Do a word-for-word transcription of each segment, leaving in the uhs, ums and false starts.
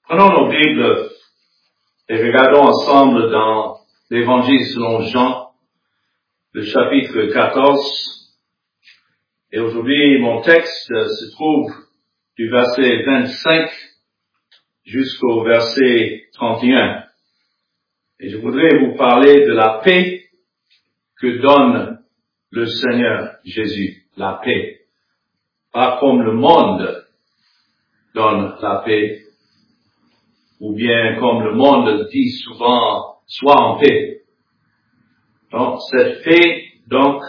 Prenons nos Bibles et regardons ensemble dans l'Évangile selon Jean, le chapitre quatorze. Et aujourd'hui, mon texte se trouve du verset vingt-cinq jusqu'au verset trente et un. Et je voudrais vous parler de la paix que donne le Seigneur Jésus. La paix. Pas comme le monde donne la paix, ou bien comme le monde dit souvent, sois en paix. Donc, cette paix, donc,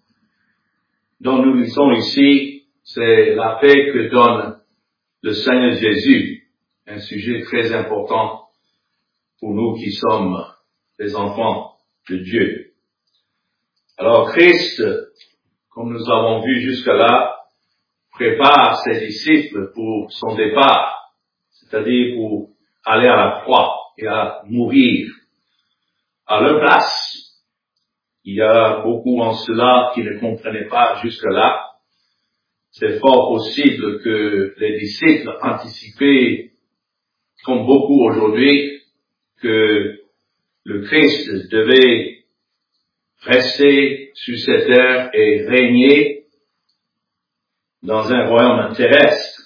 dont nous lisons ici, c'est la paix que donne le Seigneur Jésus. Un sujet très important pour nous qui sommes les enfants de Dieu. Alors, Christ, comme nous avons vu jusque-là, prépare ses disciples pour son départ, c'est-à-dire pour aller à la croix et à mourir à leur place. Il y a beaucoup en cela qui ne comprenaient pas jusque-là. C'est fort possible que les disciples anticipaient, comme beaucoup aujourd'hui, que le Christ devait rester sur cette terre et régner dans un royaume terrestre.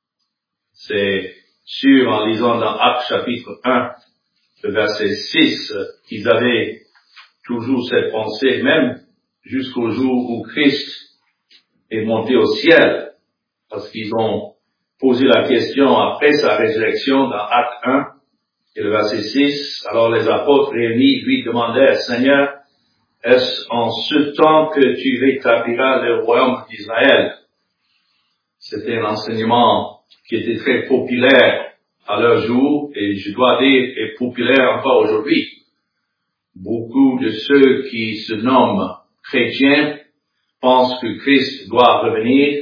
C'est sûr en lisant dans Actes chapitre un, le verset six, qu'ils avaient toujours cette pensée, même jusqu'au jour où Christ est monté au ciel, parce qu'ils ont posé la question après sa résurrection dans Actes un, et le verset six, alors les apôtres réunis lui demandèrent, Seigneur, est-ce en ce temps que tu rétabliras le royaume d'Israël? C'était un enseignement qui était très populaire à leur jour, et je dois dire, est populaire encore aujourd'hui. Beaucoup de ceux qui se nomment chrétiens pensent que Christ doit revenir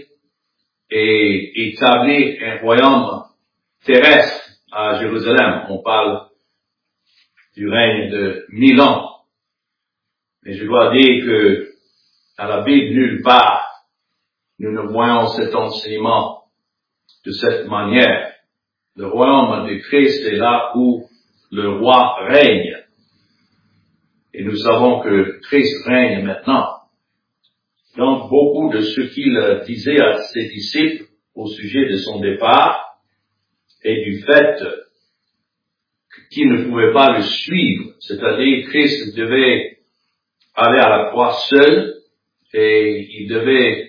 et établir un royaume terrestre à Jérusalem. On parle du règne de mille ans. Mais je dois dire que dans la Bible, nulle part, nous ne voyons cet enseignement de cette manière. Le royaume de Christ est là où le roi règne. Et nous savons que Christ règne maintenant. Donc, beaucoup de ce qu'il disait à ses disciples au sujet de son départ et du fait qu'ils ne pouvaient pas le suivre, c'est-à-dire Christ devait aller à la croix seul et il devait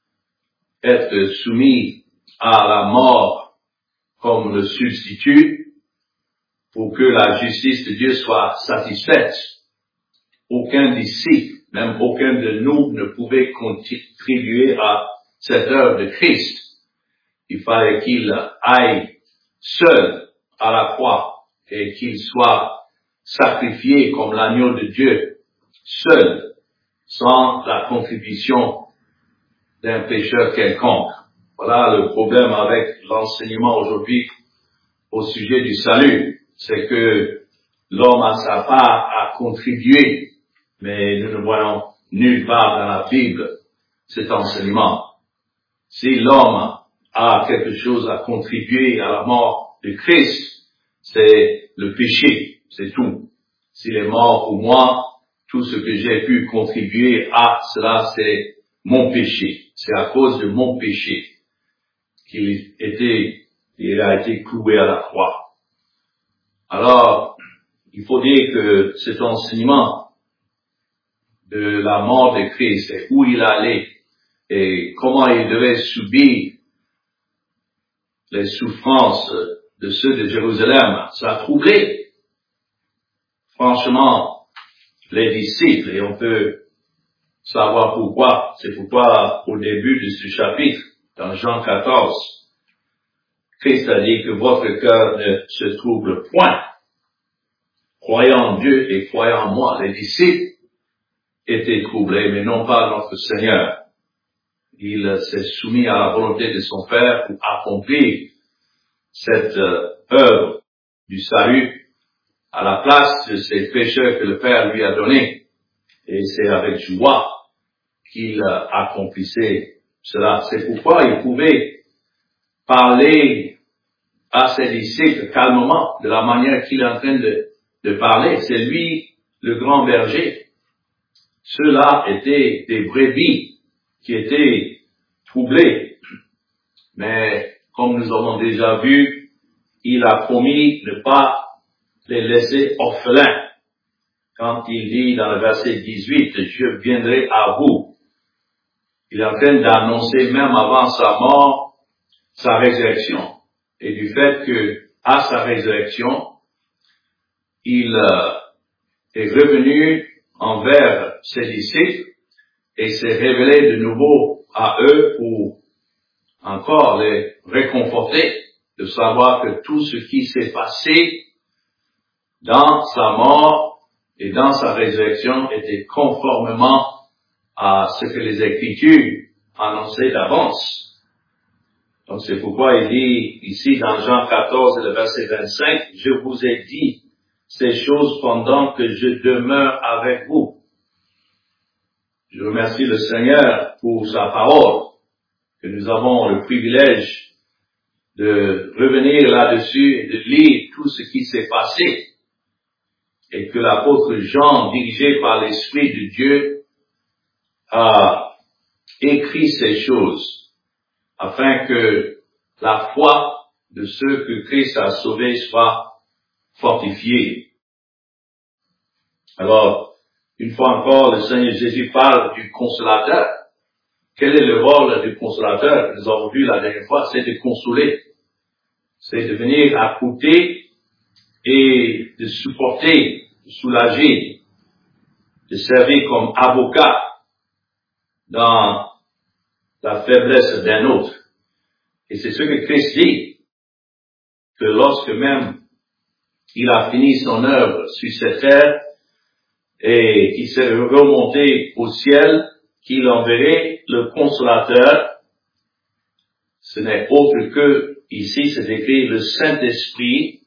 être soumis à la mort comme le substitut pour que la justice de Dieu soit satisfaite. Aucun disciple, même aucun de nous ne pouvait contribuer à cette œuvre de Christ. Il fallait qu'il aille seul à la croix et qu'il soit sacrifié comme l'agneau de Dieu, seul, sans la contribution d'un pécheur quelconque. Voilà le problème avec l'enseignement aujourd'hui au sujet du salut. C'est que l'homme a sa part à contribuer, mais nous ne voyons nulle part dans la Bible cet enseignement. Si l'homme a quelque chose à contribuer à la mort de Christ, c'est le péché, c'est tout. S'il est mort pour moi, tout ce que j'ai pu contribuer à cela, c'est mon péché. C'est à cause de mon péché qu'il était, il a été cloué à la croix. Alors, il faut dire que cet enseignement de la mort de Christ et où il allait et comment il devait subir les souffrances de ceux de Jérusalem, ça a troublé franchement les disciples et on peut savoir pourquoi. C'est pourquoi, au début de ce chapitre, dans Jean quatorze, Christ a dit que votre cœur ne se trouble point. Croyant en Dieu et croyant en moi. Les disciples étaient troublés, mais non pas notre Seigneur. Il s'est soumis à la volonté de son Père pour accomplir cette euh, œuvre du salut à la place de ces pécheurs que le Père lui a donnés. Et c'est avec joie qu'il accomplissait cela. C'est pourquoi il pouvait parler à ses disciples calmement, de la manière qu'il est en train de, de parler. C'est lui le grand berger. Ceux-là étaient des brebis qui étaient troublés. Mais comme nous avons déjà vu, il a promis de ne pas les laisser orphelins. Quand il dit dans le verset dix-huit, « Je viendrai à vous », il est en train d'annoncer même avant sa mort, sa résurrection. Et du fait que, à sa résurrection, il euh, est revenu envers ses disciples et s'est révélé de nouveau à eux pour encore les réconforter, de savoir que tout ce qui s'est passé dans sa mort et dans sa résurrection était conformément à ce que les Écritures annonçaient d'avance. Donc c'est pourquoi il dit ici dans Jean quatorze, le verset vingt-cinq, « Je vous ai dit ces choses pendant que je demeure avec vous. » Je remercie le Seigneur pour sa parole, que nous avons le privilège de revenir là-dessus et de lire tout ce qui s'est passé, et que l'apôtre Jean, dirigé par l'Esprit de Dieu, a écrit ces choses, afin que la foi de ceux que Christ a sauvés soit fortifiée. Alors, une fois encore, le Seigneur Jésus parle du consolateur. Quel est le rôle du consolateur? Nous avons vu la dernière fois, c'est de consoler. C'est de venir à côté et de supporter, de soulager, de servir comme avocat dans la faiblesse d'un autre. Et c'est ce que Christ dit, que lorsque même il a fini son œuvre sur cette terre et qu'il s'est remonté au ciel, qu'il enverrait le consolateur, ce n'est autre que, ici c'est écrit, le Saint-Esprit,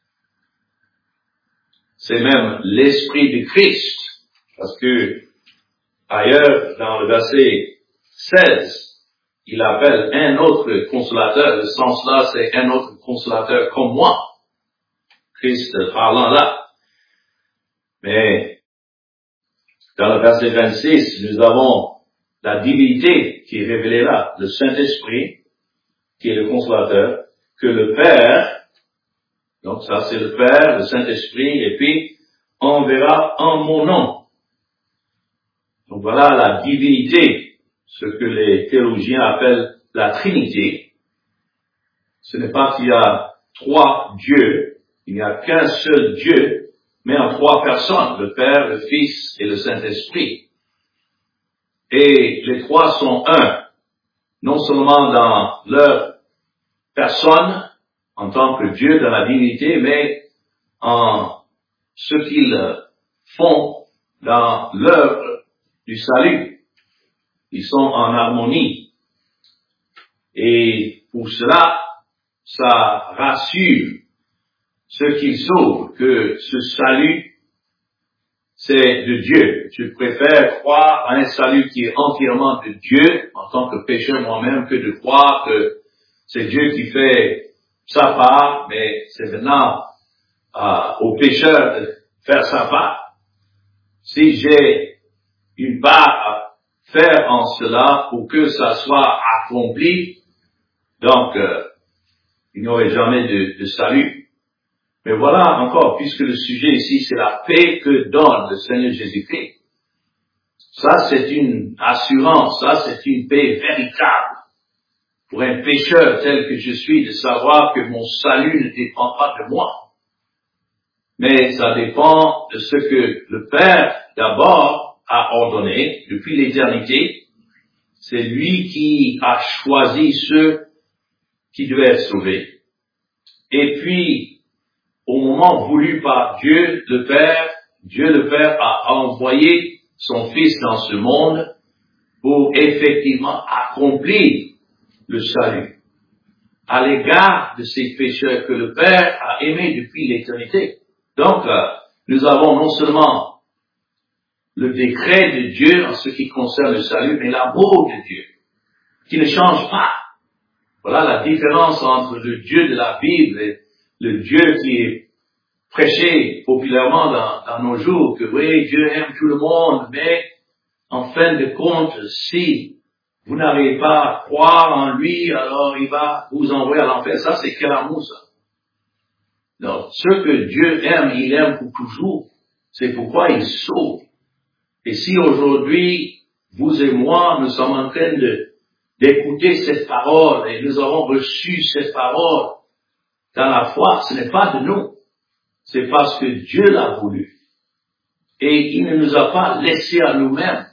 c'est même l'Esprit de Christ, parce que ailleurs, dans le verset seize, il appelle un autre consolateur. Le sens là, c'est un autre consolateur comme moi. Christ parlant là. Mais, dans le verset vingt-six, nous avons la divinité qui est révélée là. Le Saint-Esprit, qui est le consolateur, que le Père, donc ça c'est le Père, le Saint-Esprit, et puis enverra en mon nom. Donc voilà la divinité, ce que les théologiens appellent la Trinité. Ce n'est pas qu'il y a trois dieux, il n'y a qu'un seul Dieu, mais en trois personnes, le Père, le Fils et le Saint-Esprit. Et les trois sont un, non seulement dans leur personne, en tant que Dieu dans la divinité, mais en ce qu'ils font dans l'œuvre du salut. Ils sont en harmonie. Et pour cela, ça rassure ceux qui sauvent que ce salut, c'est de Dieu. Je préfère croire à un salut qui est entièrement de Dieu, en tant que pécheur moi-même, que de croire que c'est Dieu qui fait sa part, mais c'est maintenant euh, au pécheur de faire sa part. Si j'ai une part à faire en cela pour que ça soit accompli, donc euh, il n'y aurait jamais de, de salut. Mais voilà encore, puisque le sujet ici c'est la paix que donne le Seigneur Jésus-Christ. Ça c'est une assurance, ça c'est une paix véritable pour un pécheur tel que je suis, de savoir que mon salut ne dépend pas de moi. Mais ça dépend de ce que le Père d'abord a ordonné depuis l'éternité. C'est lui qui a choisi ceux qui devaient être sauvés. Et puis, au moment voulu par Dieu le Père, Dieu le Père a envoyé son Fils dans ce monde pour effectivement accomplir le salut à l'égard de ces pécheurs que le Père a aimés depuis l'éternité. Donc, euh, nous avons non seulement le décret de Dieu en ce qui concerne le salut, mais l'amour de Dieu, qui ne change pas. Voilà la différence entre le Dieu de la Bible et le Dieu qui est prêché populairement dans, dans nos jours, que oui, Dieu aime tout le monde, mais en fin de compte, si vous n'arrivez pas à croire en lui, alors il va vous envoyer à l'enfer. Ça, c'est quel amour, ça? Donc, ce que Dieu aime, il aime pour toujours. C'est pourquoi il sauve. Et si aujourd'hui, vous et moi, nous sommes en train de, d'écouter cette parole et nous avons reçu cette parole dans la foi, ce n'est pas de nous. C'est parce que Dieu l'a voulu. Et il ne nous a pas laissés à nous-mêmes.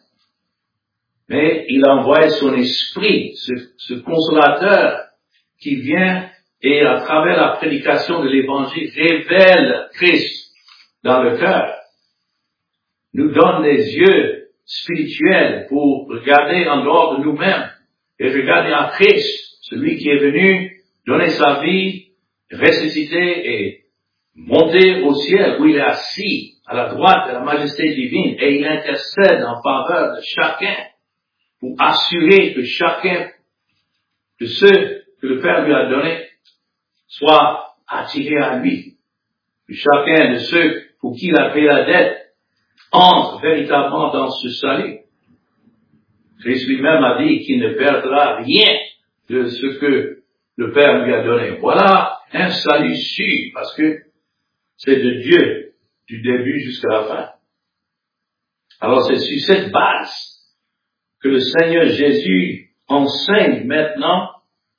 Mais il a envoyé son esprit, ce, ce consolateur qui vient et à travers la prédication de l'évangile révèle Christ dans le cœur. Nous donne des yeux spirituels pour regarder en dehors de nous-mêmes et regarder à Christ, celui qui est venu donner sa vie, ressusciter et monter au ciel où il est assis à la droite de la majesté divine et il intercède en faveur de chacun pour assurer que chacun de ceux que le Père lui a donnés soit attiré à lui. Que chacun de ceux pour qui il a payé la dette entre véritablement dans ce salut. Christ lui-même a dit qu'il ne perdra rien de ce que le Père lui a donné. Voilà un salut sûr, parce que c'est de Dieu, du début jusqu'à la fin. Alors c'est sur cette base que le Seigneur Jésus enseigne maintenant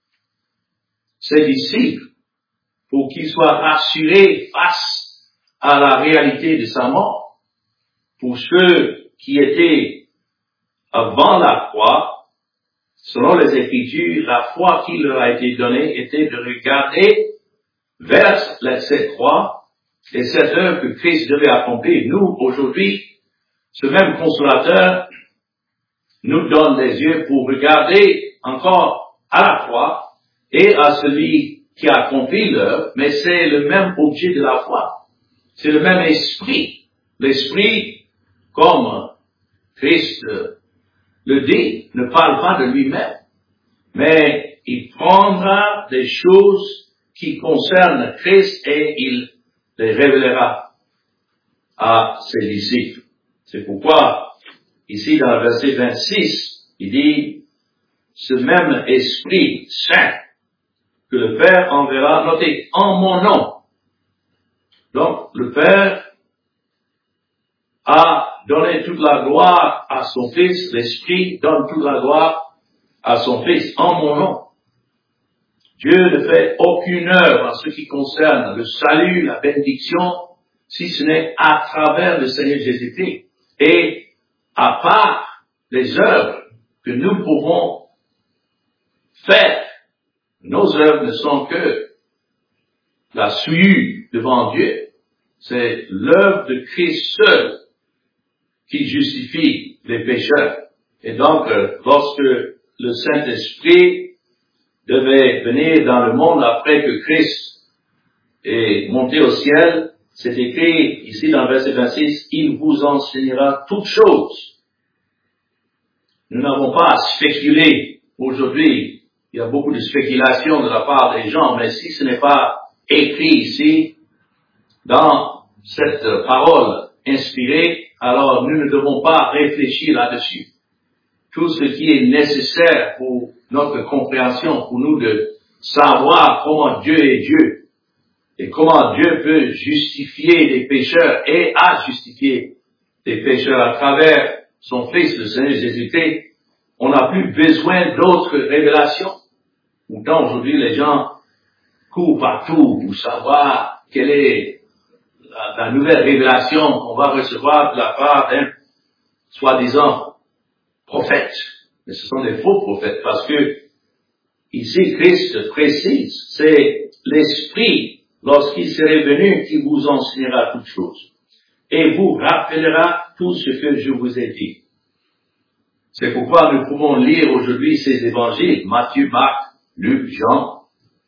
ses disciples pour qu'ils soient rassurés face à la réalité de sa mort. Pour ceux qui étaient avant la croix, selon les Écritures, la foi qui leur a été donnée était de regarder vers cette croix et cette œuvre que Christ devait accomplir. Nous, aujourd'hui, ce même consolateur nous donne les yeux pour regarder encore à la croix et à celui qui a accompli l'œuvre, mais c'est le même objet de la foi. C'est le même esprit. L'esprit, comme Christ le dit, ne parle pas de lui-même, mais il prendra des choses qui concernent Christ et il les révélera à ses disciples. C'est pourquoi, ici dans le verset vingt-six, il dit, ce même Esprit Saint que le Père enverra, notez, en mon nom. Donc, le Père a donné toute la gloire à son Fils, l'Esprit donne toute la gloire à son Fils, en mon nom. Dieu ne fait aucune œuvre en ce qui concerne le salut, la bénédiction, si ce n'est à travers le Seigneur Jésus-Christ. Et à part les œuvres que nous pouvons faire, nos œuvres ne sont que la souillure devant Dieu. C'est l'œuvre de Christ seul qui justifie les pécheurs. Et donc, lorsque le Saint-Esprit devait venir dans le monde après que Christ est monté au ciel, c'est écrit ici dans le verset vingt-six, « Il vous enseignera toutes choses ». Nous n'avons pas à spéculer aujourd'hui. Il y a beaucoup de spéculation de la part des gens, mais si ce n'est pas écrit ici, dans cette parole inspirée, alors nous ne devons pas réfléchir là-dessus. Tout ce qui est nécessaire pour notre compréhension, pour nous de savoir comment Dieu est Dieu et comment Dieu peut justifier les pécheurs et a justifié les pécheurs à travers son Fils, le Seigneur Jésus-Christ, on n'a plus besoin d'autres révélations. Pourtant, aujourd'hui, les gens courent partout pour savoir quelle est la, la nouvelle révélation qu'on va recevoir de la part d'un soi-disant prophète. Mais ce sont des faux prophètes parce que ici, Christ précise, c'est l'Esprit, lorsqu'il serait venu, qui vous enseignera toutes choses et vous rappellera tout ce que je vous ai dit. C'est pourquoi nous pouvons lire aujourd'hui ces évangiles, Matthieu, Marc, Luc, Jean,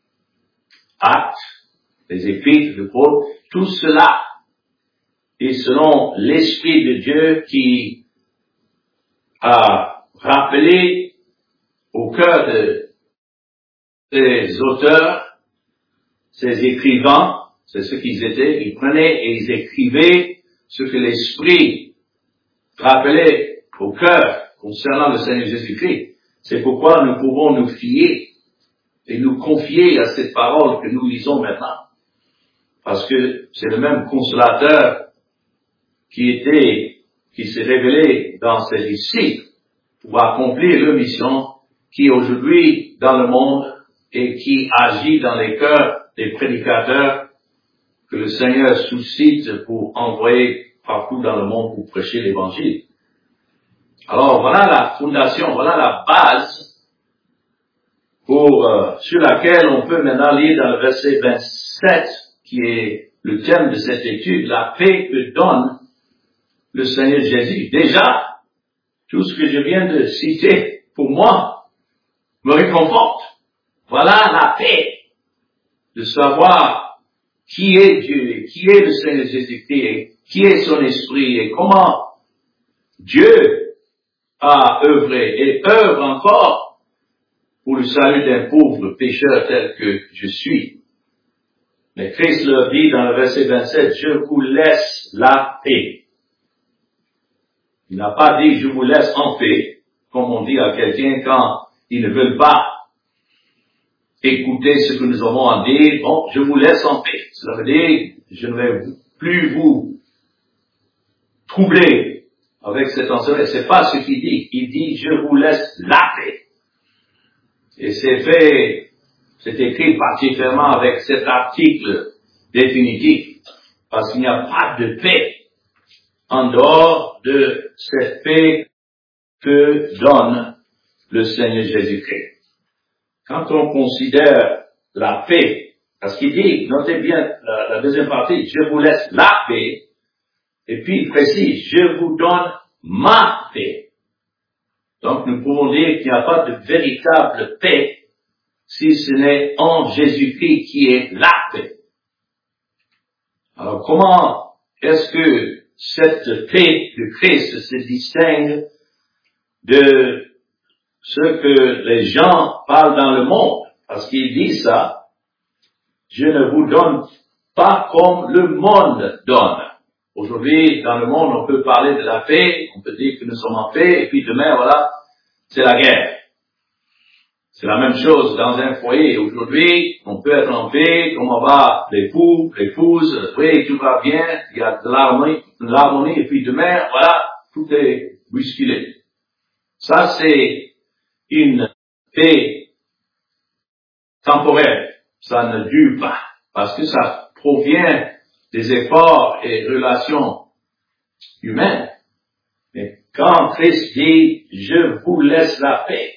Actes, les épîtres de Paul, tout cela est selon l'Esprit de Dieu qui a rappelé au cœur de ces auteurs, ces écrivains, c'est ce qu'ils étaient, ils prenaient et ils écrivaient ce que l'Esprit rappelait au cœur concernant le Seigneur Jésus-Christ. C'est pourquoi nous pouvons nous fier et nous confier à cette parole que nous lisons maintenant. Parce que c'est le même consolateur qui était, qui s'est révélé dans ses disciples pour accomplir leur mission qui est aujourd'hui dans le monde et qui agit dans les cœurs des prédicateurs que le Seigneur suscite pour envoyer partout dans le monde pour prêcher l'Évangile. Alors voilà la fondation, voilà la base pour euh, sur laquelle on peut maintenant lire dans le verset vingt-sept, qui est le thème de cette étude, la paix que donne le Seigneur Jésus. Déjà, tout ce que je viens de citer, pour moi, me réconforte. Voilà la paix de savoir qui est Dieu, qui est le Seigneur Jésus-Christ, qui est son esprit et comment Dieu a œuvré et œuvre encore pour le salut d'un pauvre pécheur tel que je suis. Mais Christ leur dit dans le verset vingt-sept, je vous laisse la paix. Il n'a pas dit je vous laisse en paix, comme on dit à quelqu'un quand ils ne veulent pas écouter ce que nous avons à dire. Bon, je vous laisse en paix. Cela veut dire, je ne vais plus vous troubler avec cet enseignement. C'est pas ce qu'il dit. Il dit, je vous laisse la paix. Et c'est fait, c'est écrit particulièrement avec cet article définitif. Parce qu'il n'y a pas de paix en dehors de cette paix que donne le Seigneur Jésus-Christ. Quand on considère la paix, parce qu'il dit, notez bien la, la deuxième partie, je vous laisse la paix, et puis il précise, je vous donne ma paix. Donc nous pouvons dire qu'il n'y a pas de véritable paix si ce n'est en Jésus-Christ qui est la paix. Alors comment est-ce que cette paix de Christ se distingue de ce que les gens parlent dans le monde? Parce qu'il dit ça, je ne vous donne pas comme le monde donne. Aujourd'hui, dans le monde, on peut parler de la paix, on peut dire que nous sommes en paix, et puis demain, voilà, c'est la guerre. C'est la même chose dans un foyer. Aujourd'hui, on peut être en paix, comment va l'époux, l'épouse, oui, tout va bien, il y a de l'harmonie, l'harmonie, et puis demain, voilà, tout est bousculé. Ça, c'est une paix temporaire. Ça ne dure pas, parce que ça provient des efforts et relations humaines. Mais quand Christ dit, je vous laisse la paix,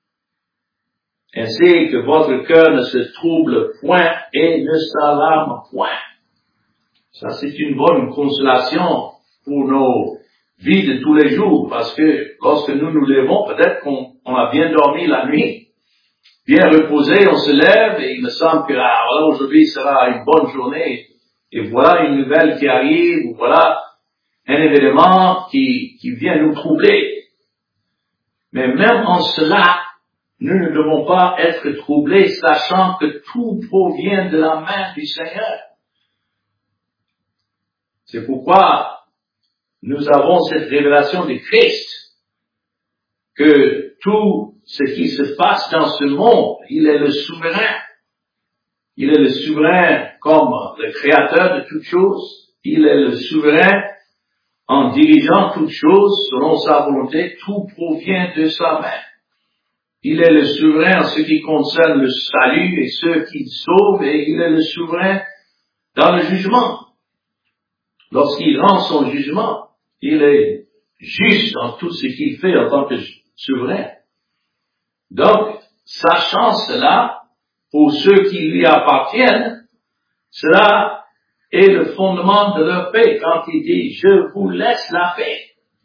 ainsi que votre cœur ne se trouble point et ne s'alarme point. Ça, c'est une bonne consolation pour nos vies de tous les jours, parce que lorsque nous nous levons, peut-être qu'on on a bien dormi la nuit, bien reposé, on se lève et il me semble que ah, voilà, aujourd'hui sera une bonne journée, et voilà une nouvelle qui arrive, ou voilà un événement qui, qui vient nous troubler. Mais même en cela, nous ne devons pas être troublés, sachant que tout provient de la main du Seigneur. C'est pourquoi nous avons cette révélation de Christ, que tout ce qui se passe dans ce monde, il est le souverain. Il est le souverain comme le créateur de toutes choses. Il est le souverain en dirigeant toutes choses selon sa volonté. Tout provient de sa main. Il est le souverain en ce qui concerne le salut et ceux qui sauvent, et il est le souverain dans le jugement. Lorsqu'il rend son jugement, il est juste dans tout ce qu'il fait en tant que souverain. Donc, sachant cela, pour ceux qui lui appartiennent, cela est le fondement de leur paix quand il dit « Je vous laisse la paix ».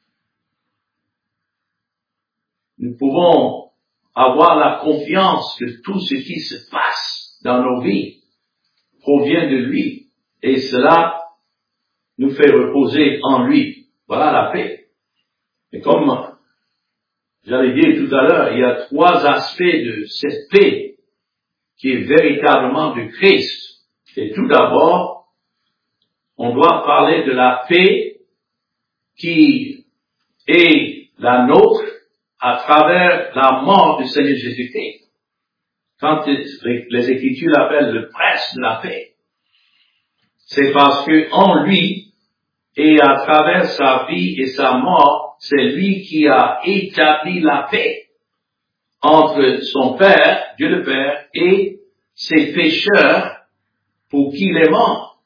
Nous pouvons avoir la confiance que tout ce qui se passe dans nos vies provient de lui, et cela nous fait reposer en lui. Voilà la paix. Et comme j'allais dire tout à l'heure, il y a trois aspects de cette paix qui est véritablement du Christ. Et tout d'abord, on doit parler de la paix qui est la nôtre à travers la mort du Seigneur Jésus-Christ. Quand les Écritures l'appellent le prince de la paix, c'est parce que en lui et à travers sa vie et sa mort, c'est lui qui a établi la paix entre son Père, Dieu le Père, et ses pécheurs pour qui il est mort.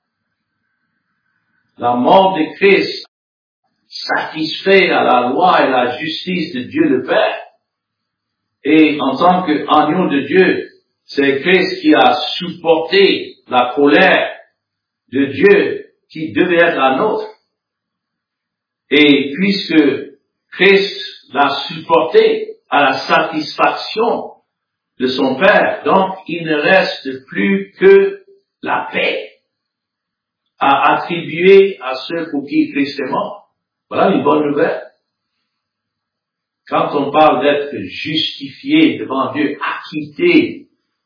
La mort de Christ satisfait à la loi et la justice de Dieu le Père. Et en tant qu'agneau de Dieu, c'est Christ qui a supporté la colère de Dieu qui devait être la nôtre. Et puisque Christ l'a supporté à la satisfaction de son Père, donc il ne reste plus que la paix à attribuer à ceux pour qui Christ est mort. Voilà une bonne nouvelle. Quand on parle d'être justifié devant Dieu, acquitté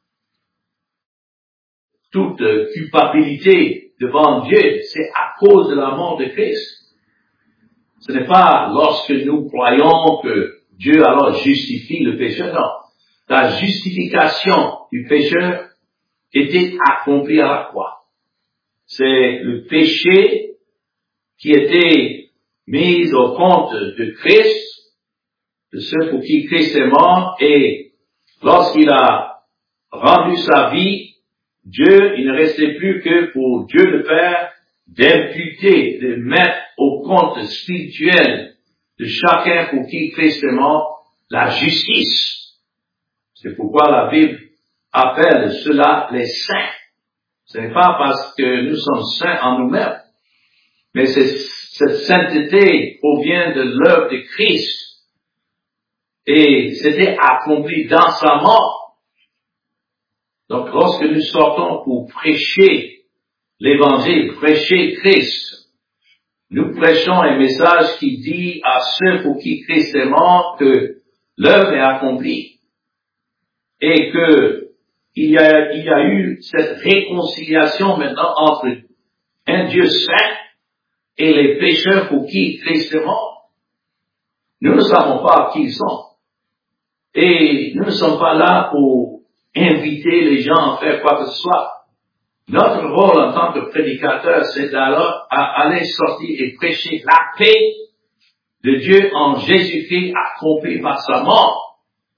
toute culpabilité devant Dieu, c'est à cause de la mort de Christ. Ce n'est pas lorsque nous croyons que Dieu alors justifie le pécheur, non. La justification du pécheur était accomplie à la croix. C'est le péché qui était mis au compte de Christ, de ceux pour qui Christ est mort, et lorsqu'il a rendu sa vie, Dieu, il ne restait plus que pour Dieu le Père d'imputer, de mettre au compte spirituel de chacun pour qui Christ est mort, la justice. C'est pourquoi la Bible appelle cela les saints. Ce n'est pas parce que nous sommes saints en nous-mêmes, mais cette sainteté provient de l'œuvre de Christ et c'était accompli dans sa mort. Donc lorsque nous sortons pour prêcher l'Évangile, prêcher Christ, nous prêchons un message qui dit à ceux pour qui Christ est mort que l'œuvre est accomplie et que il y a, il y a eu cette réconciliation maintenant entre un Dieu saint et les pécheurs pour qui Christ est mort. Nous ne savons pas qui ils sont. Et nous ne sommes pas là pour inviter les gens à faire quoi que ce soit. Notre rôle en tant que prédicateur, c'est d'aller aller sortir et prêcher la paix de Dieu en Jésus-Christ accomplie par sa mort.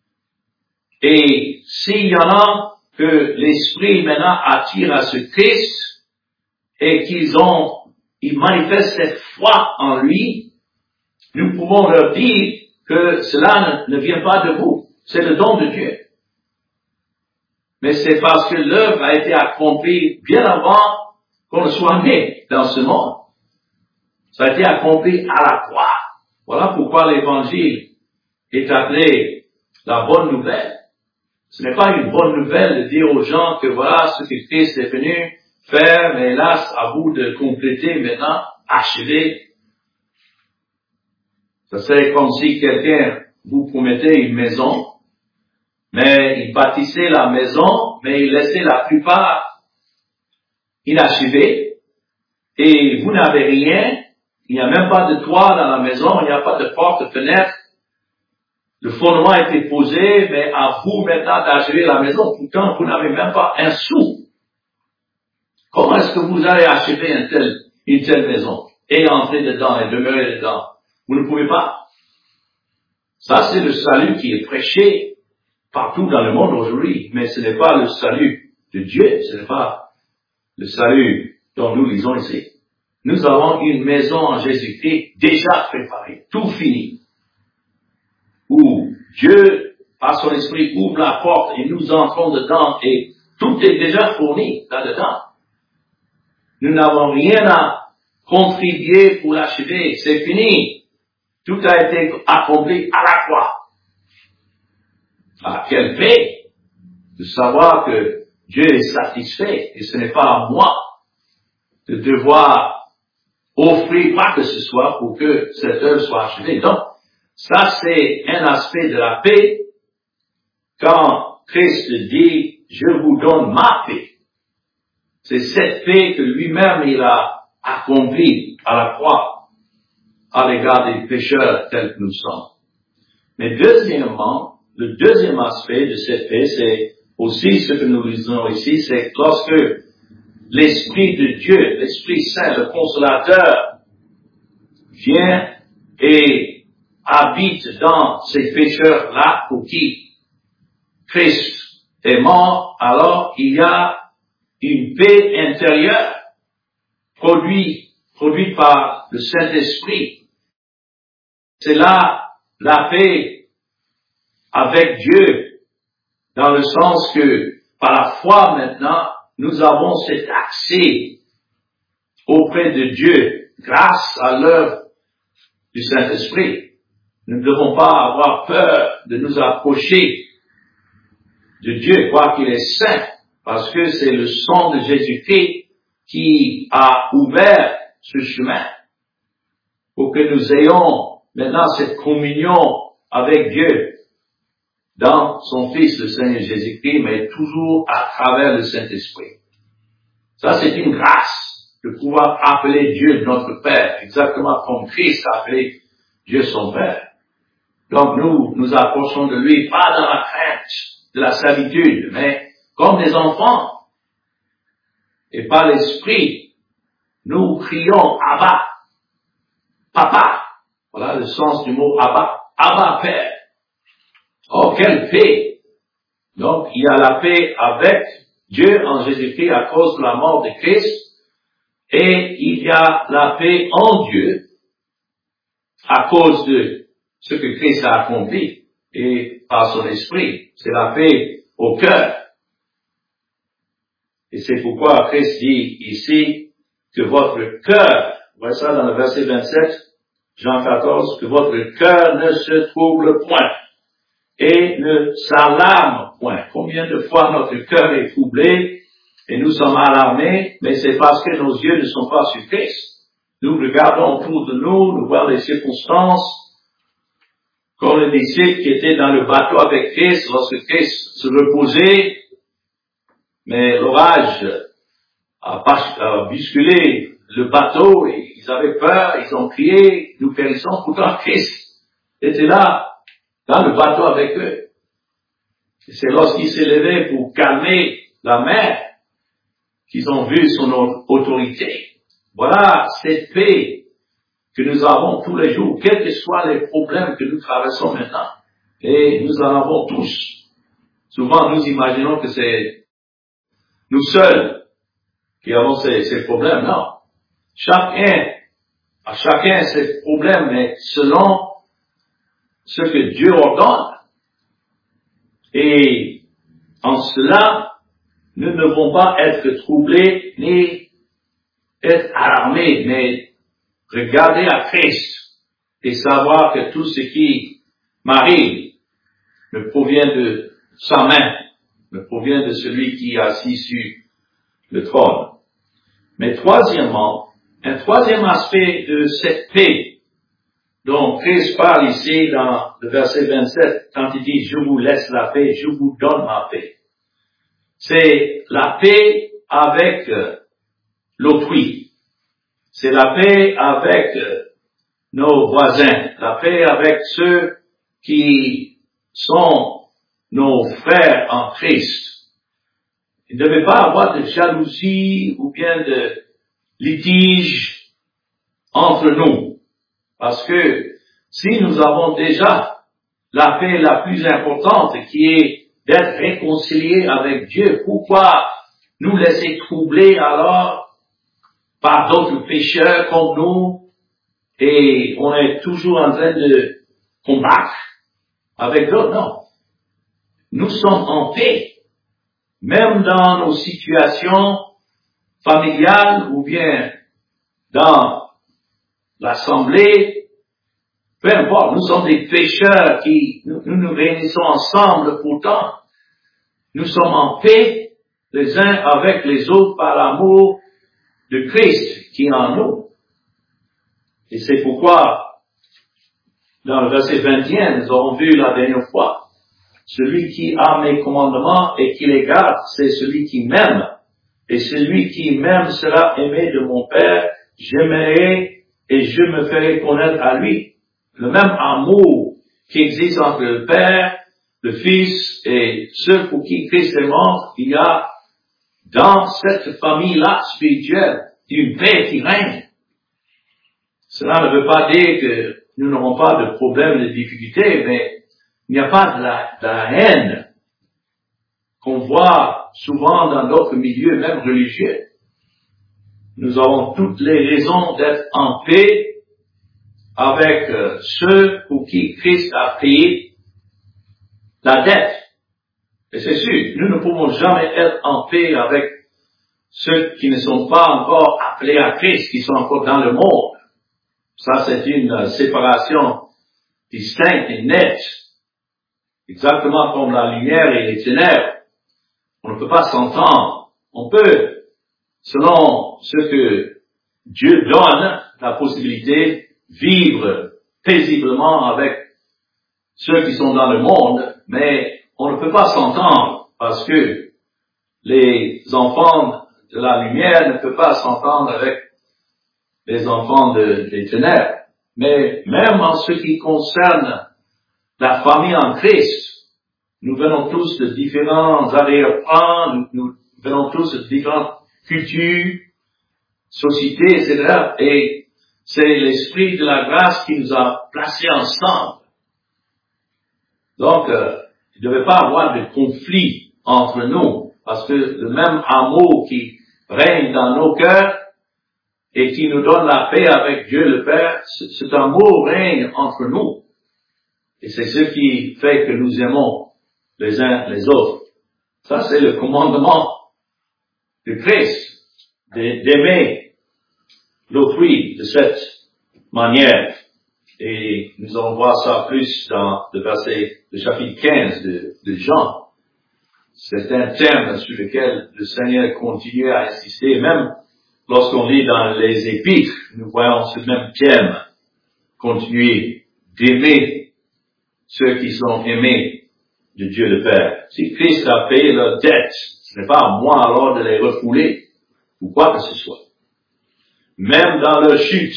Et s'il y en a que l'Esprit maintenant attire à ce Christ et qu'ils ont, ils manifestent cette foi en lui, nous pouvons leur dire que cela ne, ne vient pas de vous. C'est le don de Dieu. Mais c'est parce que l'œuvre a été accomplie bien avant qu'on ne soit né dans ce monde. Ça a été accompli à la croix. Voilà pourquoi l'Évangile est appelé la bonne nouvelle. Ce n'est pas une bonne nouvelle de dire aux gens que voilà ce que Christ est venu faire, mais hélas, à vous de compléter maintenant, achever. Ça serait comme si quelqu'un vous promettait une maison, mais il bâtissait la maison, mais il laissait la plupart inachevée, et vous n'avez rien, il n'y a même pas de toit dans la maison, il n'y a pas de porte, de fenêtre. Le fondement a été posé, mais à vous maintenant d'achever la maison, pourtant vous n'avez même pas un sou. Comment est-ce que vous allez achever une telle, une telle maison et entrer dedans et demeurer dedans? Vous ne pouvez pas. Ça, c'est le salut qui est prêché partout dans le monde aujourd'hui, mais ce n'est pas le salut de Dieu, ce n'est pas le salut dont nous lisons ici. Nous avons une maison en Jésus-Christ déjà préparée, tout fini, où Dieu, par son esprit, ouvre la porte et nous entrons dedans et tout est déjà fourni là-dedans. Nous n'avons rien à contribuer pour l'achever, c'est fini. Tout a été accompli à la croix. Ah, quelle paix de savoir que Dieu est satisfait et ce n'est pas à moi de devoir offrir quoi que ce soit pour que cette œuvre soit achevée. Donc, ça c'est un aspect de la paix quand Christ dit, je vous donne ma paix. C'est cette paix que lui-même il a accomplie à la croix à l'égard des pécheurs tels que nous sommes. Mais deuxièmement, le deuxième aspect de cette paix, c'est aussi ce que nous lisons ici, c'est lorsque l'Esprit de Dieu, l'Esprit Saint, le Consolateur, vient et habite dans ces pécheurs-là pour qui Christ est mort, alors il y a une paix intérieure produite, produite par le Saint-Esprit. C'est là la paix avec Dieu, dans le sens que par la foi maintenant, nous avons cet accès auprès de Dieu grâce à l'œuvre du Saint-Esprit. Nous ne devons pas avoir peur de nous approcher de Dieu, quoiqu'il est saint, parce que c'est le sang de Jésus-Christ qui a ouvert ce chemin pour que nous ayons maintenant cette communion avec Dieu dans son Fils, le Seigneur Jésus-Christ, mais toujours à travers le Saint-Esprit. Ça, c'est une grâce de pouvoir appeler Dieu notre Père, exactement comme Christ a appelé Dieu son Père. Donc nous, nous approchons de lui, pas dans la crainte de la servitude, mais comme des enfants. Et par l'Esprit, nous crions Abba, Papa. Voilà le sens du mot Abba, Abba Père. Oh, quelle paix! Donc, il y a la paix avec Dieu en Jésus-Christ à cause de la mort de Christ, et il y a la paix en Dieu à cause de ce que Christ a accompli et par son esprit. C'est la paix au cœur. Et c'est pourquoi Christ dit ici que votre cœur, voyez ça dans le verset vingt-sept, Jean quatorze, que votre cœur ne se trouble point et ne s'alarme point. Combien de fois notre cœur est troublé et nous sommes alarmés, mais c'est parce que nos yeux ne sont pas sur Christ. Nous regardons autour de nous, nous voyons les circonstances, comme les disciples qui étaient dans le bateau avec Christ, lorsque Christ se reposait, mais l'orage a, a bousculé le bateau et ils avaient peur, ils ont crié, nous périssons, pourtant Christ était là, dans le bateau avec eux. Et c'est lorsqu'il s'est levé pour calmer la mer qu'ils ont vu son autorité. Voilà cette paix que nous avons tous les jours, quels que soient les problèmes que nous traversons maintenant. Et nous en avons tous. Souvent, nous imaginons que c'est nous seuls qui avons ces, ces problèmes. Non. Chacun, à chacun ses problèmes, mais selon ce que Dieu ordonne. Et en cela, nous ne devons pas être troublés ni être alarmés, mais regarder à Christ et savoir que tout ce qui m'arrive me provient de sa main, me provient de celui qui est assis sur le trône. Mais troisièmement, un troisième aspect de cette paix dont Christ parle ici dans le verset vingt-sept, quand il dit « Je vous laisse la paix, je vous donne ma paix », c'est la paix avec l'autrui. C'est la paix avec nos voisins, la paix avec ceux qui sont nos frères en Christ. Il ne devait pas avoir de jalousie ou bien de litige entre nous. Parce que si nous avons déjà la paix la plus importante qui est d'être réconciliés avec Dieu, pourquoi nous laisser troubler alors par d'autres pécheurs comme nous et on est toujours en train de combattre avec d'autres? Non. Nous sommes en paix, même dans nos situations familiales ou bien dans l'assemblée, peu importe, nous sommes des pécheurs qui, nous, nous nous réunissons ensemble, pourtant, nous sommes en paix les uns avec les autres par l'amour de Christ qui est en nous. Et c'est pourquoi, dans le verset vingt et un, nous avons vu la dernière fois, celui qui a mes commandements et qui les garde, c'est celui qui m'aime. Et celui qui m'aime sera aimé de mon Père, j'aimerai et je me ferai connaître à lui. Le même amour qui existe entre le Père, le Fils et ceux pour qui Christ est mort, il y a dans cette famille-là spirituelle une paix qui règne. Cela ne veut pas dire que nous n'aurons pas de problèmes, de difficultés, mais il n'y a pas de la, de la haine qu'on voit souvent dans d'autres milieux, même religieux. Nous avons toutes les raisons d'être en paix avec euh, ceux pour qui Christ a payé la dette. Et c'est sûr, nous ne pouvons jamais être en paix avec ceux qui ne sont pas encore appelés à Christ, qui sont encore dans le monde. Ça, c'est une euh, séparation distincte et nette. Exactement comme la lumière et les ténèbres. On ne peut pas s'entendre. On peut, selon ce que Dieu donne, la possibilité, vivre paisiblement avec ceux qui sont dans le monde, mais on ne peut pas s'entendre parce que les enfants de la lumière ne peuvent pas s'entendre avec les enfants de, des ténèbres. Mais même en ce qui concerne la famille en Christ, nous venons tous de différents arrière-plans, nous, nous venons tous de différentes cultures, sociétés, et cetera. Et c'est l'esprit de la grâce qui nous a placés ensemble. Donc, euh, il ne devait pas avoir de conflit entre nous, parce que le même amour qui règne dans nos cœurs et qui nous donne la paix avec Dieu le Père, cet amour règne entre nous. Et c'est ce qui fait que nous aimons les uns les autres. Ça, c'est le commandement de Christ, d'aimer l'autrui de cette manière. Et nous allons voir ça plus dans le verset, le chapitre quinze de, de Jean. C'est un thème sur lequel le Seigneur continue à insister. Même lorsqu'on lit dans les épîtres, nous voyons ce même thème continuer d'aimer ceux qui sont aimés de Dieu le Père. Si Christ a payé leur dette, ce n'est pas à moi alors de les refouler, ou quoi que ce soit. Même dans leur chute,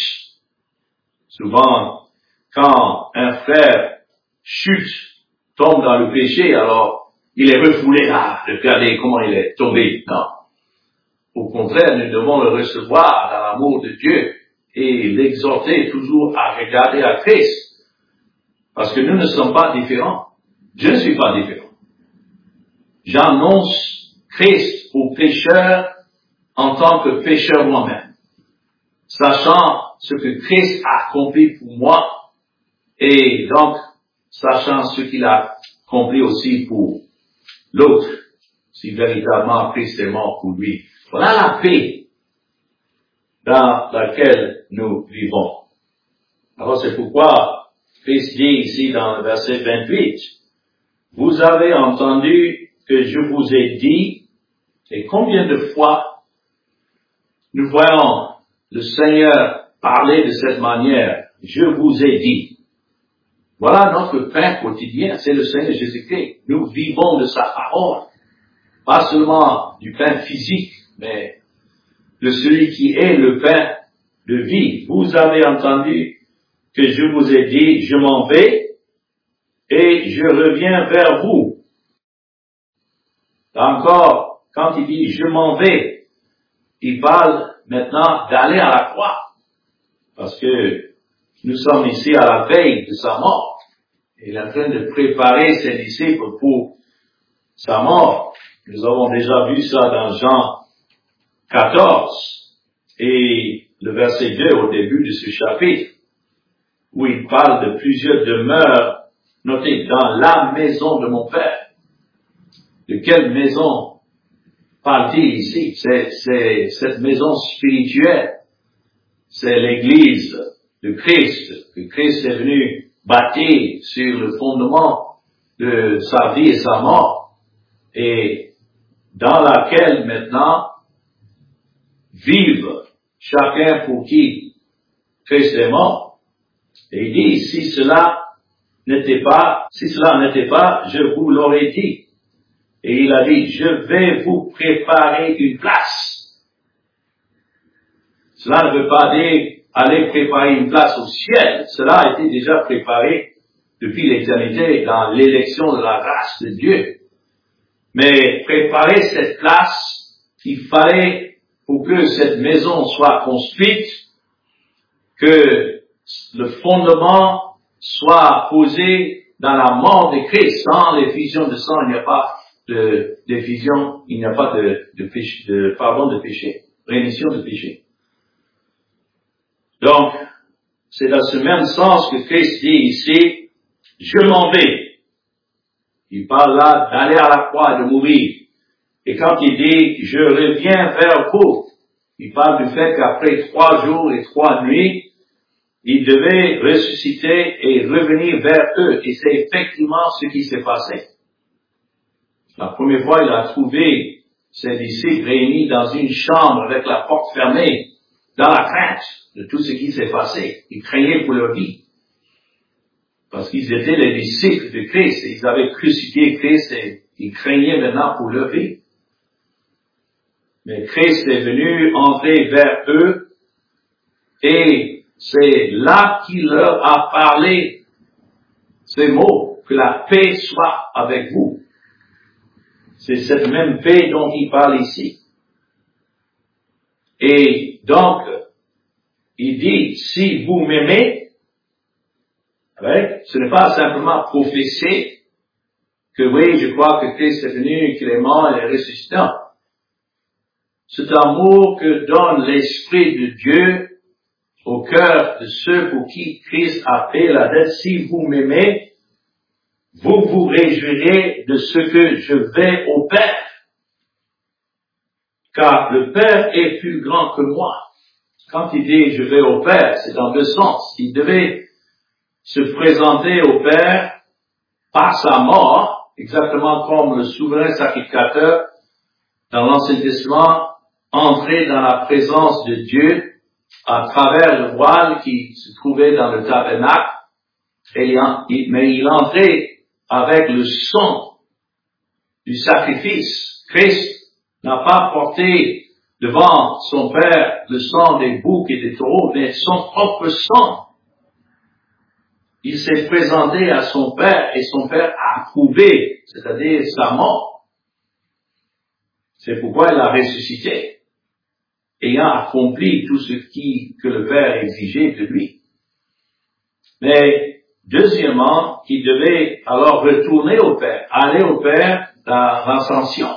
souvent, quand un frère chute, tombe dans le péché, alors il est refoulé, ah, regardez comment il est tombé. Non. Au contraire, nous devons le recevoir dans l'amour de Dieu et l'exhorter toujours à regarder à Christ. Parce que nous ne sommes pas différents. Je ne suis pas différent. J'annonce Christ aux pécheurs en tant que pécheur moi-même, sachant ce que Christ a accompli pour moi et donc sachant ce qu'il a accompli aussi pour l'autre, si véritablement Christ est mort pour lui. Voilà la paix dans laquelle nous vivons. Alors c'est pourquoi Christ dit ici dans le verset vingt-huit, « Vous avez entendu que je vous ai dit, et combien de fois nous voyons le Seigneur parler de cette manière, je vous ai dit. » Voilà notre pain quotidien, c'est le Seigneur Jésus-Christ. Nous vivons de sa parole, pas seulement du pain physique, mais de celui qui est le pain de vie. Vous avez entendu que je vous ai dit, je m'en vais et je reviens vers vous. Encore, quand il dit je m'en vais, il parle maintenant d'aller à la croix. Parce que nous sommes ici à la veille de sa mort. Il est en train de préparer ses disciples pour sa mort. Nous avons déjà vu ça dans Jean quatorze et le verset deux au début de ce chapitre, où il parle de plusieurs demeures notées dans la maison de mon Père. De quelle maison parle-t-il ici? C'est, c'est cette maison spirituelle. C'est l'église de Christ, que Christ est venu bâtir sur le fondement de sa vie et sa mort, et dans laquelle maintenant vivent chacun pour qui Christ est mort. Et il dit, si cela n'était pas, si cela n'était pas, je vous l'aurais dit. Et il a dit, je vais vous préparer une place. Cela ne veut pas dire aller préparer une place au ciel. Cela a été déjà préparé depuis l'éternité dans l'élection de la grâce de Dieu. Mais préparer cette place, il fallait, pour que cette maison soit construite, que le fondement soit posé dans la mort de Christ. Sans l'effusion de sang, il n'y a pas de, d'effusion, il n'y a pas de, de, péché, de pardon de péché, rémission de péché. Donc, c'est dans ce même sens que Christ dit ici, je m'en vais. Il parle là d'aller à la croix et de mourir. Et quand il dit, je reviens vers vous, il parle du fait qu'après trois jours et trois nuits, il devait ressusciter et revenir vers eux. Et c'est effectivement ce qui s'est passé. La première fois, il a trouvé ses disciples réunis dans une chambre avec la porte fermée, dans la crainte de tout ce qui s'est passé. Ils craignaient pour leur vie. Parce qu'ils étaient les disciples de Christ et ils avaient crucifié Christ et ils craignaient maintenant pour leur vie. Mais Christ est venu entrer vers eux et c'est là qu'il leur a parlé ces mots, que la paix soit avec vous. C'est cette même paix dont il parle ici. Et donc, il dit, si vous m'aimez, ce n'est pas simplement prophétiser que oui, je crois que Christ est venu, qu'il est mort et est ressuscitant. Cet amour que donne l'Esprit de Dieu au cœur de ceux pour qui Christ a payé la dette, si vous m'aimez, vous vous réjouirez de ce que je vais au Père. Car le Père est plus grand que moi. Quand il dit je vais au Père, c'est dans deux sens. Il devait se présenter au Père par sa mort, exactement comme le souverain sacrificateur dans l'Ancien Testament entrait dans la présence de Dieu à travers le voile qui se trouvait dans le tabernacle, et, mais il entrait avec le sang du sacrifice. Christ n'a pas porté devant son Père le sang des boucs et des taureaux, mais son propre sang. Il s'est présenté à son Père et son Père a approuvé, c'est-à-dire sa mort. C'est pourquoi il a ressuscité, ayant accompli tout ce qui, que le Père exigeait de lui. Mais, deuxièmement, il devait alors retourner au Père, aller au Père dans l'ascension,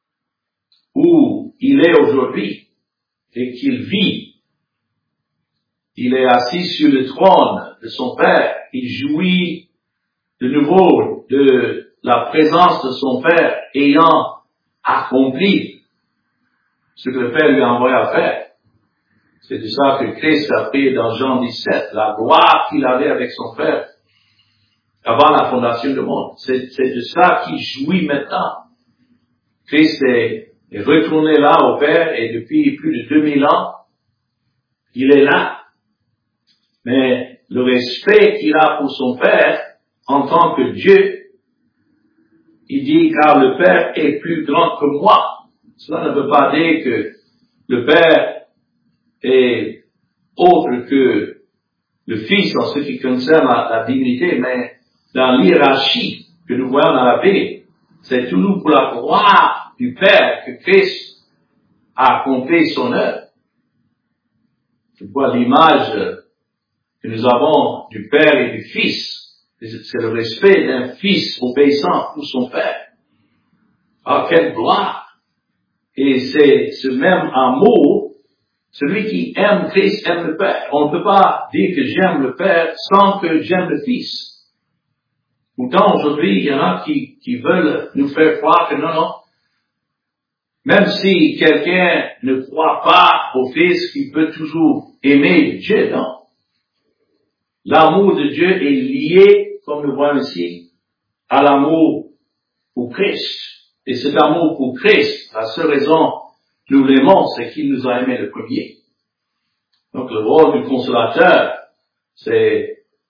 où il est aujourd'hui et qu'il vit. Il est assis sur le trône de son Père. Il jouit de nouveau de la présence de son Père, ayant accompli ce que le Père lui a envoyé à faire. C'est de ça que Christ a pris dans Jean dix-sept, la gloire qu'il avait avec son Père avant la fondation du monde. C'est, c'est de ça qu'il jouit maintenant. Christ est, est retourné là au Père et depuis plus de deux mille ans, il est là. Mais le respect qu'il a pour son Père, en tant que Dieu, il dit, car le Père est plus grand que moi. Cela ne veut pas dire que le Père est autre que le Fils en ce qui concerne la, la divinité, mais dans l'hiérarchie que nous voyons dans la Bible, c'est toujours pour la gloire du Père que Christ a accompli son œuvre. C'est pour l'image que nous avons du Père et du Fils. C'est le respect d'un Fils obéissant pour son Père. Ah, quelle gloire! Et c'est ce même amour, celui qui aime Christ aime le Père. On ne peut pas dire que j'aime le Père sans que j'aime le Fils. Pourtant, aujourd'hui, il y en a qui, qui veulent nous faire croire que non, non. Même si quelqu'un ne croit pas au Fils, il peut toujours aimer Dieu, non? L'amour de Dieu est lié, comme nous voyons ici, à l'amour pour Christ. Et cet amour pour Christ, la seule raison que nous l'aimons, c'est qu'il nous a aimés le premier. Donc le rôle du consolateur, c'est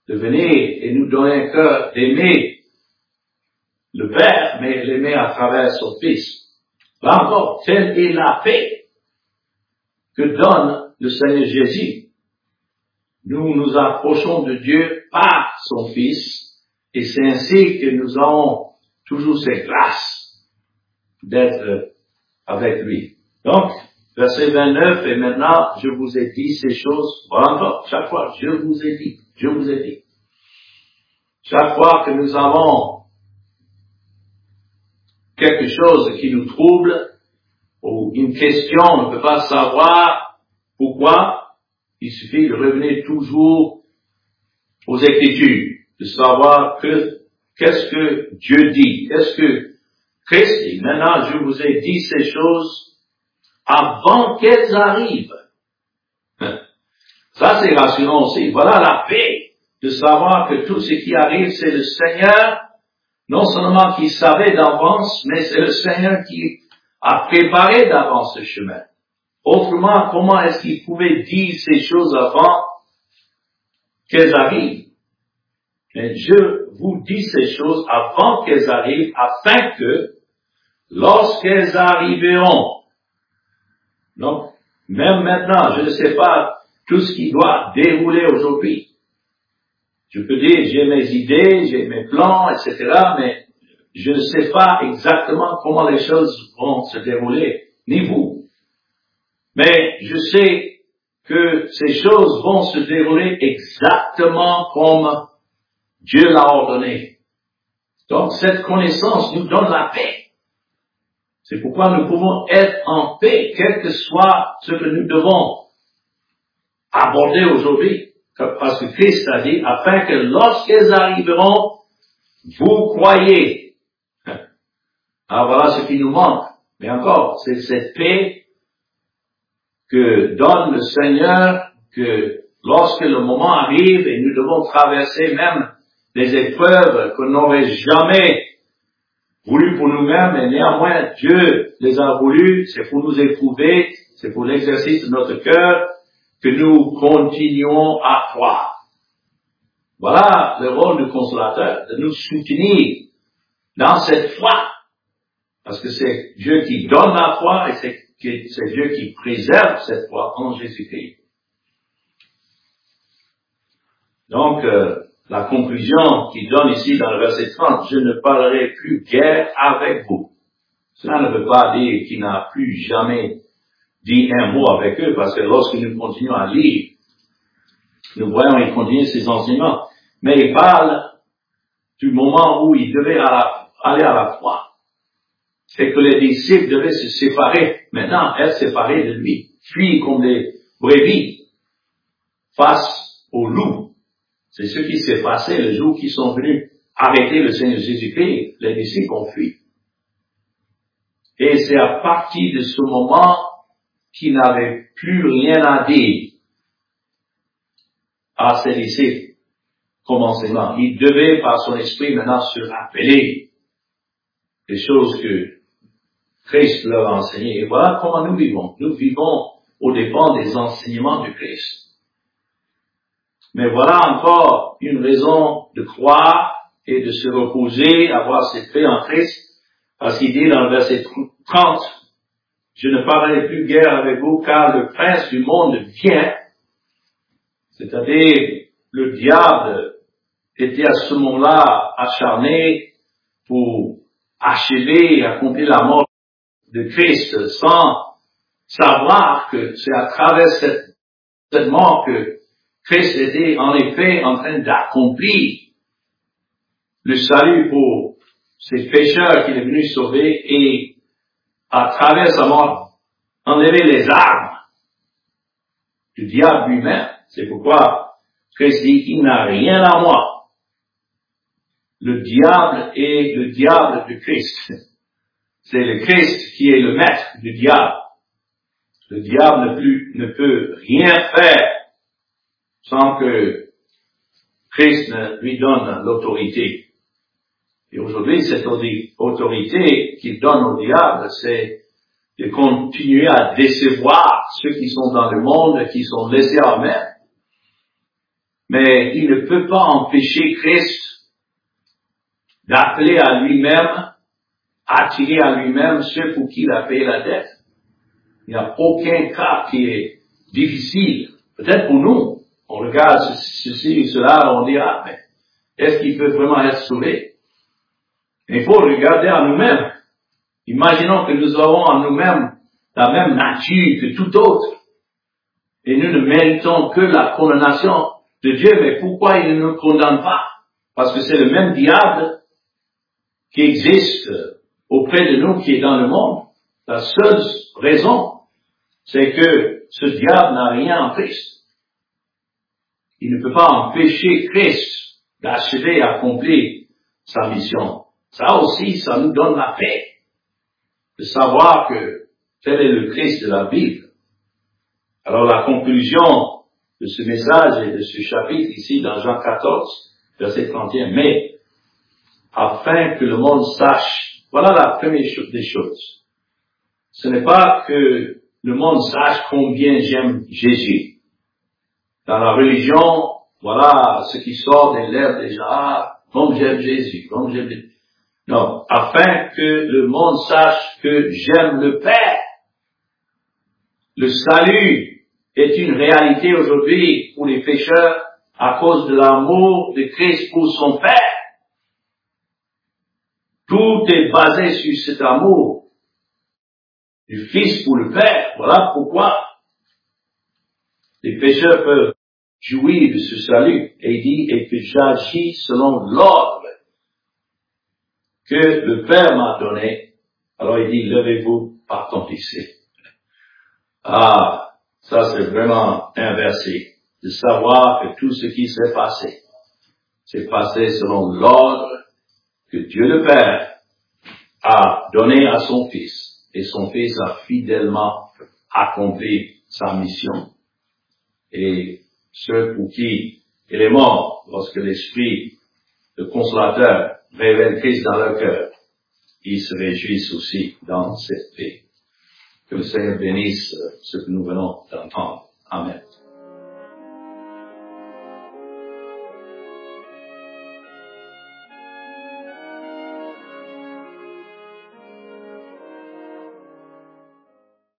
de venir et nous donner un cœur d'aimer le Père, mais l'aimer à travers son Fils. Là encore, telle est la paix que donne le Seigneur Jésus. Nous nous approchons de Dieu par son Fils, et c'est ainsi que nous avons toujours cette grâce d'être avec lui. Donc, verset vingt-neuf, et maintenant, je vous ai dit ces choses, voilà encore, chaque fois, je vous ai dit, je vous ai dit. Chaque fois que nous avons quelque chose qui nous trouble, ou une question, on ne peut pas savoir pourquoi, il suffit de revenir toujours aux Écritures, de savoir que, qu'est-ce que Dieu dit, qu'est-ce que Christ dit. Maintenant, je vous ai dit ces choses avant qu'elles arrivent. Ça, c'est rassurant aussi. Voilà la paix de savoir que tout ce qui arrive, c'est le Seigneur, non seulement qui savait d'avance, mais c'est le Seigneur qui a préparé d'avance ce chemin. Autrement, comment est-ce qu'il pouvait dire ces choses avant qu'elles arrivent? Mais je vous dis ces choses avant qu'elles arrivent, afin que, lorsqu'elles arriveront, donc, même maintenant, je ne sais pas tout ce qui doit dérouler aujourd'hui. Je peux dire, j'ai mes idées, j'ai mes plans, et cetera, mais je ne sais pas exactement comment les choses vont se dérouler, ni vous. Mais je sais que ces choses vont se dérouler exactement comme Dieu l'a ordonné. Donc, cette connaissance nous donne la paix. C'est pourquoi nous pouvons être en paix, quel que soit ce que nous devons aborder aujourd'hui. Parce que Christ a dit, afin que lorsqu'elles arriveront, vous croyez. Alors voilà ce qui nous manque. Mais encore, c'est cette paix que donne le Seigneur, que lorsque le moment arrive et nous devons traverser même des épreuves que n'aurait jamais voulu pour nous-mêmes, mais néanmoins Dieu les a voulu, c'est pour nous éprouver, c'est pour l'exercice de notre cœur que nous continuons à croire. Voilà le rôle du consolateur, de nous soutenir dans cette foi, parce que c'est Dieu qui donne la foi et c'est, c'est Dieu qui préserve cette foi en Jésus-Christ. Donc, euh, la conclusion qu'il donne ici dans le verset trente, je ne parlerai plus guère avec vous. Cela ne veut pas dire qu'il n'a plus jamais dit un mot avec eux, parce que lorsque nous continuons à lire, nous voyons qu'il continue ses enseignements. Mais il parle du moment où il devait à la, aller à la croix. C'est que les disciples devaient se séparer, maintenant être séparés de lui, fuir comme des brebis face au loup. C'est ce qui s'est passé le jour qu'ils sont venus arrêter le Seigneur Jésus-Christ. Les disciples ont fui. Et c'est à partir de ce moment qu'il n'avait plus rien à dire à ses disciples comme enseignement. Il devait, par son esprit, maintenant se rappeler des choses que Christ leur a enseignées. Et voilà comment nous vivons. Nous vivons au dépend des enseignements du Christ. Mais voilà encore une raison de croire et de se reposer, avoir cette paix en Christ, parce qu'il dit dans le verset trente, je ne parlerai plus guère avec vous, car le prince du monde vient, c'est-à-dire le diable était à ce moment-là acharné pour achever et accomplir la mort de Christ sans savoir que c'est à travers cette, cette mort que Christ était en effet en train d'accomplir le salut pour ces pécheurs qu'il est venu sauver et à travers sa mort enlever les armes du diable lui-même. C'est pourquoi Christ dit, il n'a rien à moi. Le diable est le diable de Christ. C'est le Christ qui est le maître du diable. Le diable ne, plus, ne peut rien faire sans que Christ ne lui donne l'autorité. Et aujourd'hui, cette autorité qu'il donne au diable, c'est de continuer à décevoir ceux qui sont dans le monde, qui sont laissés à eux-mêmes. mais il ne peut pas empêcher Christ d'appeler à lui-même, attirer à lui-même ceux pour qui il a payé la dette. Il n'y a aucun cas qui est difficile. Peut-être pour nous, on regarde ceci et cela, on dit, ah, mais est-ce qu'il peut vraiment être sauvé? Mais il faut regarder à nous-mêmes. Imaginons que nous avons en nous-mêmes la même nature que tout autre. Et nous ne méritons que la condamnation de Dieu. Mais pourquoi il ne nous condamne pas? Parce que c'est le même diable qui existe auprès de nous, qui est dans le monde. La seule raison, c'est que ce diable n'a rien en Christ. Il ne peut pas empêcher Christ d'achever et accomplir sa mission. Ça aussi, ça nous donne la paix de savoir que tel est le Christ de la Bible. Alors la conclusion de ce message et de ce chapitre ici dans Jean quatorze, verset trente et un, mais afin que le monde sache, voilà la première des choses. Ce n'est pas que le monde sache combien j'aime Jésus. Dans la religion, voilà ce qui sort des lèvres déjà, ah, comme j'aime Jésus, comme j'aime Jésus. Non, afin que le monde sache que j'aime le Père. Le salut est une réalité aujourd'hui pour les pécheurs à cause de l'amour de Christ pour son Père. Tout est basé sur cet amour du Fils pour le Père. Voilà pourquoi les pécheurs peuvent jouir de ce salut. Et il dit, et que j'agis selon l'ordre que le Père m'a donné. Alors il dit, levez-vous, partons d'ici. Ah, ça c'est vraiment un verset. De savoir que tout ce qui s'est passé, s'est passé selon l'ordre que Dieu le Père a donné à son Fils. Et son Fils a fidèlement accompli sa mission. Et ceux pour qui il est mort, lorsque l'Esprit, le Consolateur, révèle Christ dans leur cœur, ils se réjouissent aussi dans cette paix. Que le Seigneur bénisse ce que nous venons d'entendre. Amen.